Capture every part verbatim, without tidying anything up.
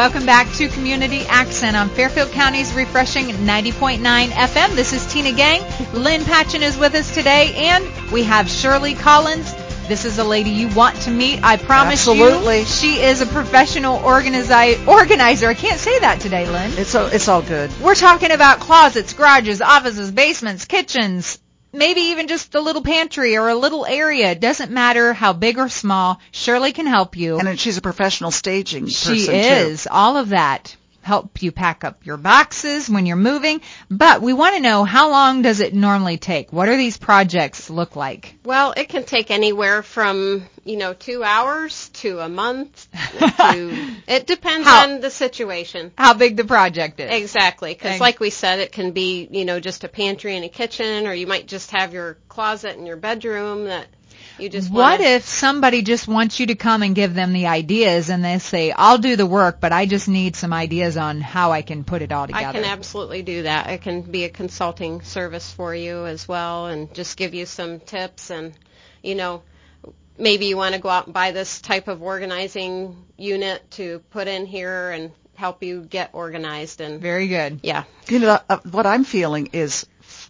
Welcome back to Community Accent on Fairfield County's refreshing ninety point nine F M. This is Tina Gang. Lynn Patchen is with us today, and we have Shirley Collins. This is a lady you want to meet, I promise Absolutely. you. She is a professional organizi- organizer. I can't say that today, Lynn. It's all, it's all good. We're talking about closets, garages, offices, basements, kitchens, maybe even just a little pantry or a little area. It doesn't matter how big or small. Shirley can help you. And she's a professional staging person, She too. is. All of that. Help you pack up your boxes when you're moving. But we want to know, how long does it normally take? What do these projects look like? Well, it can take anywhere from, you know, two hours to a month. to, it depends How- on the situation. How big the project is. Exactly, because Ex- like we said, it can be, you know, just a pantry and a kitchen, or you might just have your closet in your bedroom that you just What wanna, if somebody just wants you to come and give them the ideas, and they say, I'll do the work, but I just need some ideas on how I can put it all together? I can absolutely do that. It can be a consulting service for you as well, and just give you some tips. And, you know, maybe you want to go out and buy this type of organizing unit to put in here and help you get organized. And Very good. yeah. You know, uh, what I'm feeling is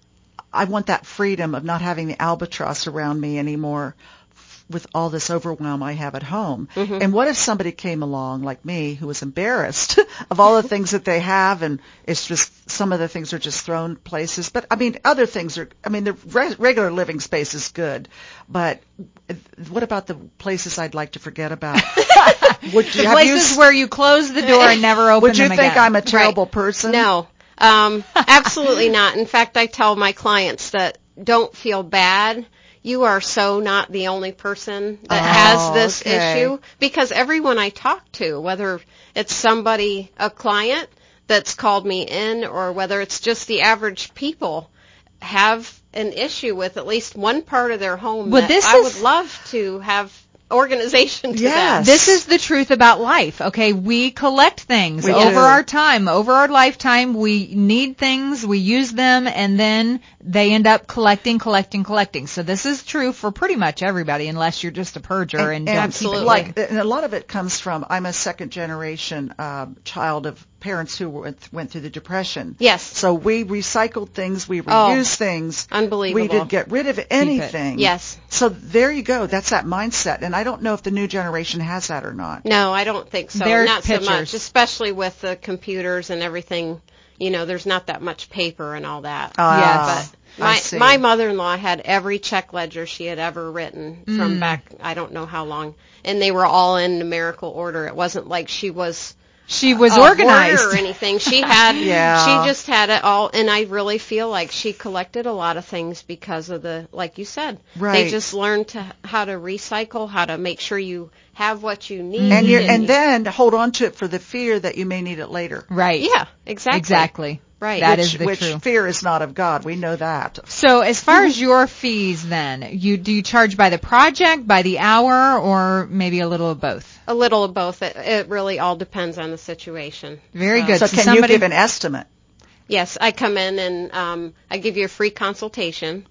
I want that freedom of not having the albatross around me anymore f- with all this overwhelm I have at home. Mm-hmm. And what if somebody came along like me who was embarrassed of all the things that they have, and it's just some of the things are just thrown places. But, I mean, other things are, I mean, the re- regular living space is good. But what about the places I'd like to forget about? Would you, The have you places s- where you close the door and never open would you them think again. I'm a terrible Right. person? No, um, absolutely not. In fact, I tell my clients that don't feel bad. You are so not the only person that Oh, has this okay. issue, because everyone I talk to, whether it's somebody, a client that's called me in, or whether it's just the average people, have an issue with at least one part of their home Well, that this I is- would love to have organization to Yes. that. This is the truth about life, okay? We collect things We over do. our time, over our lifetime. We need things, we use them, and then they end up collecting, collecting, collecting. So this is true for pretty much everybody, unless you're just a purger and, don't absolutely. keep it. Like, and a lot of it comes from, I'm a second generation um, child of parents who went, went through the Depression. Yes. So we recycled things, we Oh, reused things. unbelievable. We didn't get rid of anything. Yes. So there you go. That's that mindset. And I don't know if the new generation has that or not. No, I don't think so. They're Not pictures. so much, especially with the computers and everything. You know, there's not that much paper and all that. Ah, But I my see. my mother-in-law had every check ledger she had ever written Mm. from back I don't know how long, and they were all in numerical order. It wasn't like she was She was a organized. hoarder or anything. She had Yeah. she just had it all, and I really feel like she collected a lot of things because of the, like you said, Right. they just learned to how to recycle, how to make sure you have what you need. And, you're, and and you- then hold on to it for the fear that you may need it later. Right. yeah, exactly. Exactly. Right. That which, is the which true. fear is not of God. We know that. So as far as your fees then, you do you charge by the project, by the hour, or maybe a little of both? A little of both. It, it really all depends on the situation. Very So- good. So So can somebody- you give an estimate? Yes, I come in and um, I give you a free consultation,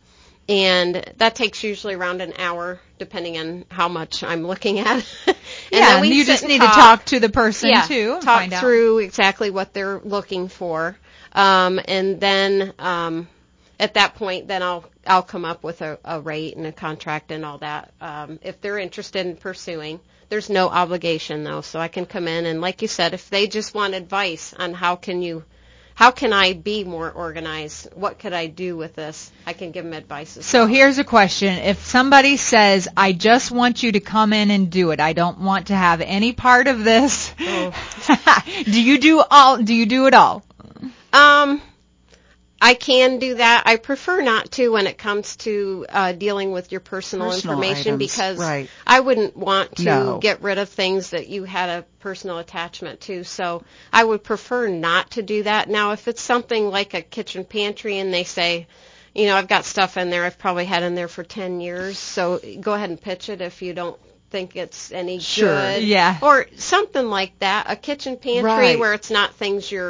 and that takes usually around an hour, depending on how much I'm looking at. and Yeah, then we you sit just and need to talk to the person yeah, too. and talk find out. through exactly what they're looking for, um, and then um, at that point, then I'll I'll come up with a, a rate and a contract and all that. Um, if they're interested in pursuing, there's no obligation though, so I can come in and, like you said, if they just want advice on how can you. How can I be more organized? What could I do with this? I can give them advice as So well. here's a question. If somebody says, I just want you to come in and do it, I don't want to have any part of this, Oh. do you do all, do you do it all? Um, I can do that. I prefer not to when it comes to uh, dealing with your personal, Personal information items, because right. I wouldn't want to No. get rid of things that you had a personal attachment to. So I would prefer not to do that. Now, if it's something like a kitchen pantry and they say, you know, I've got stuff in there I've probably had in there for ten years, so go ahead and pitch it if you don't think it's any Sure. good. Yeah. Or something like that, a kitchen pantry Right. where it's not things you're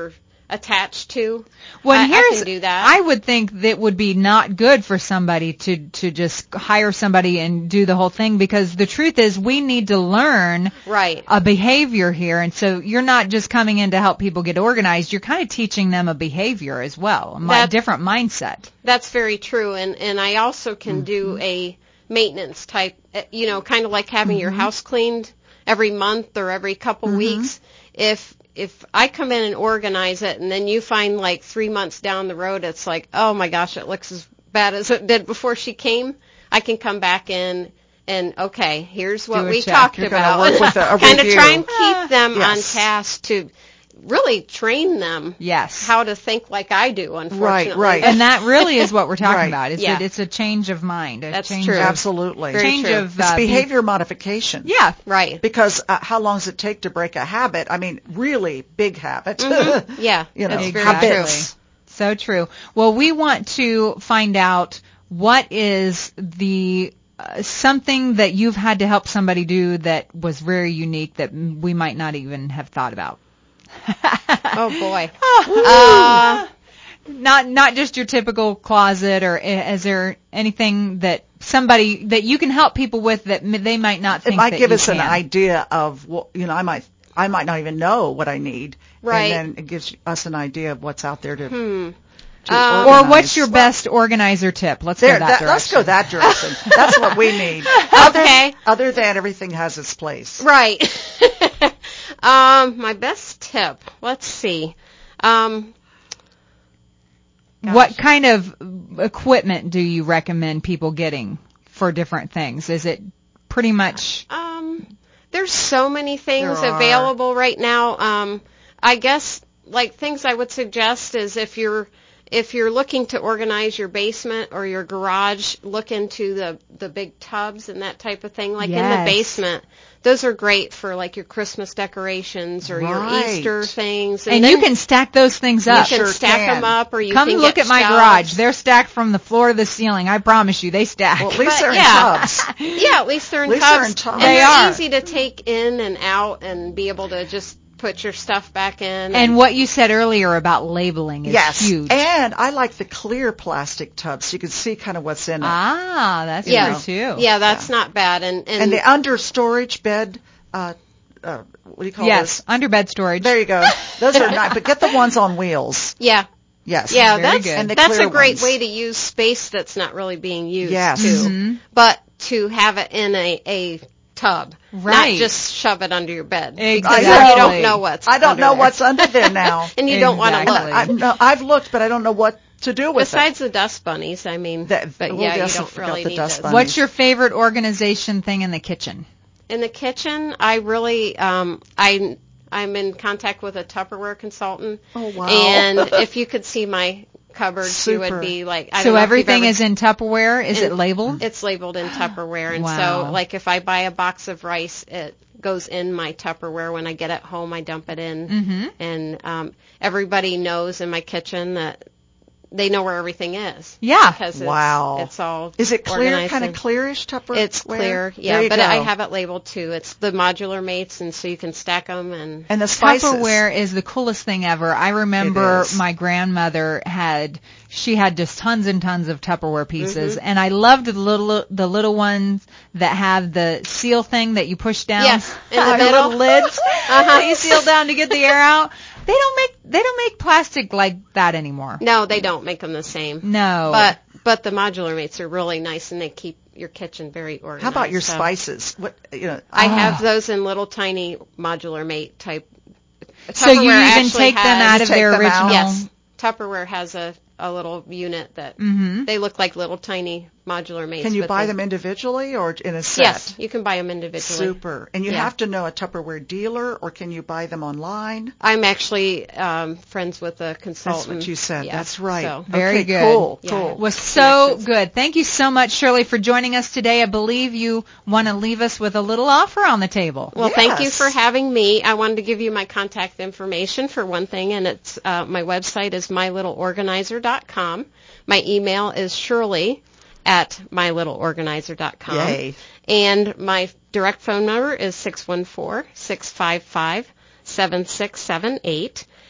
attached to. Well, I, here's, I can do that. I would think that would be not good for somebody to, to just hire somebody and do the whole thing, because the truth is we need to learn right. a behavior here. And so you're not just coming in to help people get organized. You're kind of teaching them a behavior as well, a That, different mindset. That's very true. And, and I also can mm-hmm. do a maintenance type, you know, kind of like having mm-hmm. your house cleaned every month or every couple mm-hmm. weeks. If if I come in and organize it, and then you find like three months down the road, it's like, oh my gosh, it looks as bad as it did before she came, I can come back in and, okay, here's what we check. talked You're about. Work with a, a kind of try and Ah, keep them yes. on task to really train them yes. how to think like I do, unfortunately. Right, right. And that really is what we're talking right. about. It's, yeah. a, it's a change of mind. A That's change true. Of, Absolutely. Very change true. of It's uh, behavior modification. Yeah. Right. Because uh, how long does it take to break a habit? I mean, really big habit. Mm-hmm. Yeah, you know, that's very habits. true. So true. Well, we want to find out what is the uh, something that you've had to help somebody do that was very unique that we might not even have thought about. Oh boy. uh, not not just your typical closet, or is there anything that somebody that you can help people with that they might not think it might that give you us can? an idea of what, you know, I might I might not even know what I need. Right. And then it gives us an idea of what's out there to, hmm. to Um, Or organize. what's your best organizer tip? Let's There, go that, that, direction. let's go that direction. That's what we need. Other, Okay. other than everything has its place. Right. um, my best tip. Let's see. Um, What kind of equipment do you recommend people getting for different things? Is it pretty much? Um, there's so many things There are. available right now. Um, I guess like things I would suggest is if you're if you're looking to organize your basement or your garage, look into the the big tubs and that type of thing. Like in the Yes. basement, those are great for like your Christmas decorations or your Right. Easter things. And then you can stack those things you up. can sure stack can. them up, or you Come can look get at my shelves. garage. They're stacked from the floor to the ceiling. I promise you, they stack. Well, at least But, they're yeah. in tubs. Yeah, at least they're in At least tubs. they're in tubs. And They they're are. easy to take in and out and be able to just put your stuff back in. And what you said earlier about labeling is Yes. huge. And I like the clear plastic tubs so you can see kind of what's in it. Ah, that's yeah, true too. yeah, that's not bad. And and, And the under storage bed, uh, uh, what do you call Yes, those? under bed storage. There you go. Those are nice, but get the ones on wheels. yeah, Yes. yeah, Very that's good. And the that's clear a great ones. way to use space that's not really being used Yes. too. Mhm. But to have it in a a tub, Right. not just shove it under your bed. Exactly. Because then you don't know what's I don't under know there. what's under there now. and you don't want to Exactly. look. I, no, I've looked, but I don't know what to do with Besides the dust bunnies, I mean, That- but well, yeah, yes, you I don't forgot really the need dust those. bunnies. What's your favorite organization thing in the kitchen? In the kitchen, I really, um, I, I'm in contact with a Tupperware consultant. Oh, wow. And if you could see my cupboards, you Super. would be like, I So don't know if you've everything ever- is in Tupperware. Is it in- labeled? It's labeled in Tupperware, and Wow. so like if I buy a box of rice, it goes in my Tupperware. When I get it home, I dump it in, Mm-hmm. and um, everybody knows in my kitchen that they know where everything is. Yeah. Because it's, Wow. it's all Is it clear, organized kind of and- clearish Tupperware? It's clear, There yeah, you but go. I have it labeled too. It's the modular mates, and so you can stack them. And And the spices. Tupperware is the coolest thing ever. I remember It is. my grandmother had, she had just tons and tons of Tupperware pieces, Mm-hmm. and I loved the little, the little ones that have the seal thing that you push down. Yes, in the The middle. little lids Uh-huh. that you seal down to get the air out. They don't make, they don't make plastic like that anymore. no, they don't make them the same. No. But but the modular mates are really nice, and they keep your kitchen very organized. How about your so. spices? What you know? I Ah. have those in little tiny modular mate type. So you Tupperware even actually take them has- out of take their them out? original. Yes, Tupperware has a, a little unit that Mhm. they look like little tiny modular mates. Can you but buy they- them individually or in a set? Yes, you can buy them individually. Super. And you Yeah. have to know a Tupperware dealer, or can you buy them online? I'm actually um, friends with a consultant. That's what you said. Yeah, That's right. so- Very okay, good. Cool. Yeah. Cool. Was so Connections. good. Thank you so much, Shirley, for joining us today. I believe you want to leave us with a little offer on the table. Well, thank you Yes. for having me. I wanted to give you my contact information for one thing, and it's uh, my website is my little organizer dot com. My email is Shirley at my little organizer dot com. Yay. And my direct phone number is six one four, six five five, seven six seven eight.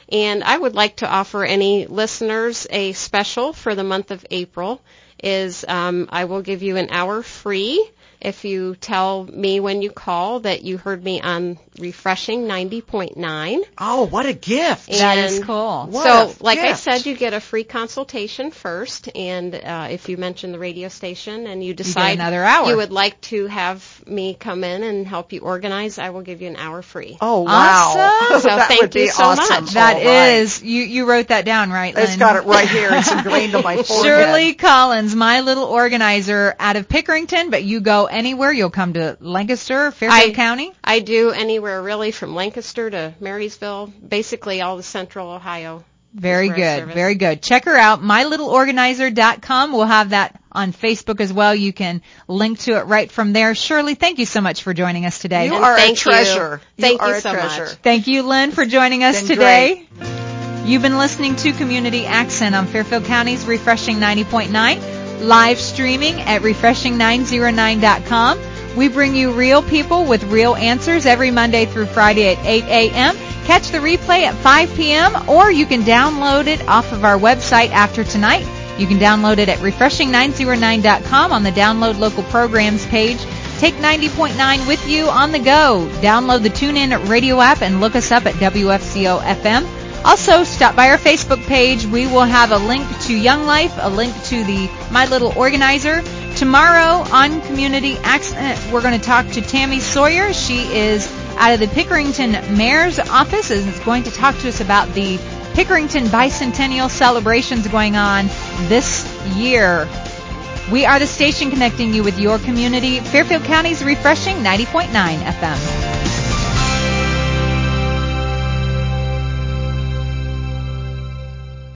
And I would like to offer any listeners a special for the month of April. Is um, I will give you an hour free if you tell me when you call that you heard me on Refreshing ninety point nine. Oh, what a gift. That is cool. What So, a like I gift. said, you get a free consultation first, and uh, if you mention the radio station and you You get decide another hour. you would like to have me come in and help you organize, I will give you an hour free. Oh, wow. Awesome. So that thank would you be so awesome. much. That All right. is, you, you wrote that down, right, Lynn? It's got it right here. It's ingrained on my forehead. Shirley Collins, my little organizer out of Pickerington, but you go anywhere. You'll come to Lancaster, Fairfield I- County. I do anywhere really from Lancaster to Marysville, basically all the central Ohio. Very is where I good, service. very good. Check her out, my little organizer dot com. We'll have that on Facebook as well. You can link to it right from there. Shirley, thank you so much for joining us today. You And are a thank you. treasure. Thank are you a so treasure. much. Thank you, Lynn, for joining us Been today. You've been listening to Community Accent on Fairfield County's Refreshing ninety point nine, live streaming at refreshing nine oh nine dot com. We bring you real people with real answers every Monday through Friday at eight a.m. Catch the replay at five p.m. or you can download it off of our website after tonight. You can download it at refreshing nine oh nine dot com on the Download Local Programs page. Take ninety point nine with you on the go. Download the TuneIn radio app and look us up at W F C O F M. Also, stop by our Facebook page. We will have a link to Young Life, a link to the My Little Organizer. Tomorrow on Community Accent, we're going to talk to Tammy Sawyer. She is out of the Pickerington Mayor's office and is going to talk to us about the Pickerington Bicentennial celebrations going on this year. We are the station connecting you with your community, Fairfield County's Refreshing ninety point nine F M.